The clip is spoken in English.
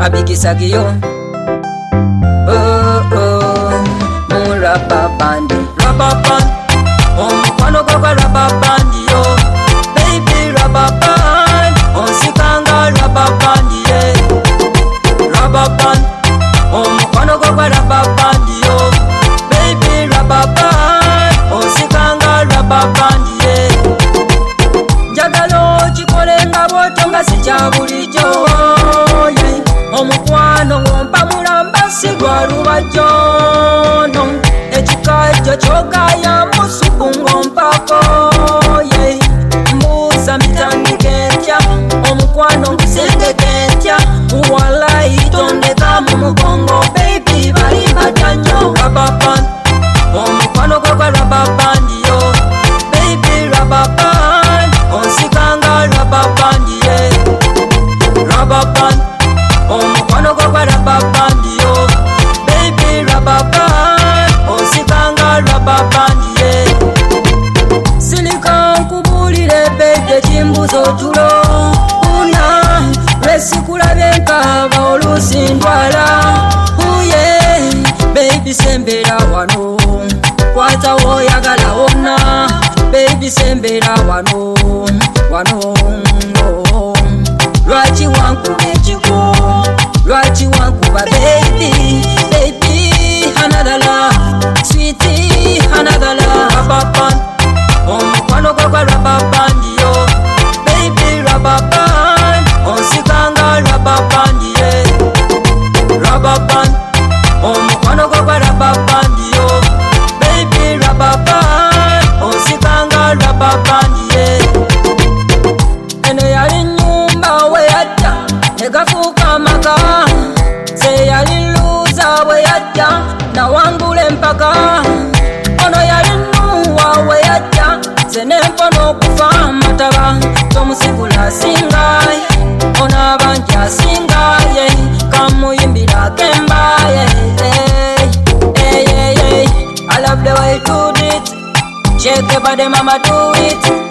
abigisagiyo rubber band, omukwano gwa rubber band yo, baby rubber band, onsikanga rubber band ye, rubber band, omukwano gwa rubber band yo, baby rubber band, onsikanga rubber band ye, njagala okikole nga bw'otonga si kya bulijjo, omukwano wompa mulamba si gwa lubajjo no, ekikajjo kyogaya musuku ng'ompako ye, mbuuza mitandike ntya, omukwano ngusengeke ntya, walayi tondeka mu mugongo baby bali badda nnyo, rubber band, omukwano gwa rubber band yo, baby rubber band, onsikanga rubber band ye, rubber band, omukwano gwa rubber band yo, baby rubber band, onsikanga rubber band ye, silika nkubulire bedde kimbuzo otulo una lwesikulabye nkaba oluusi ndwala uye baby sembera wano kwata woyagala wonna baby sembera wano lwaki wankuba ekiko lwaki wankuba baby another love sweetie another love, rubber band, omukwano gwa rubber band yo, baby rubber band, onsikanga rubber band ye, rubber band, omukwano gwa rubber band yo, baby rubber band, onsikanga rubber band ye, eno yali nnyumba we yajja negafuuka amaka, se yali luuza we yajja nawangula empaka, ono yali nnuwa we yajja ze nempona okufa amataba, tomusigula asingaye ono abangi asingaye kamuyimbira akembaye, I love the way you do it, shake your body mama do it.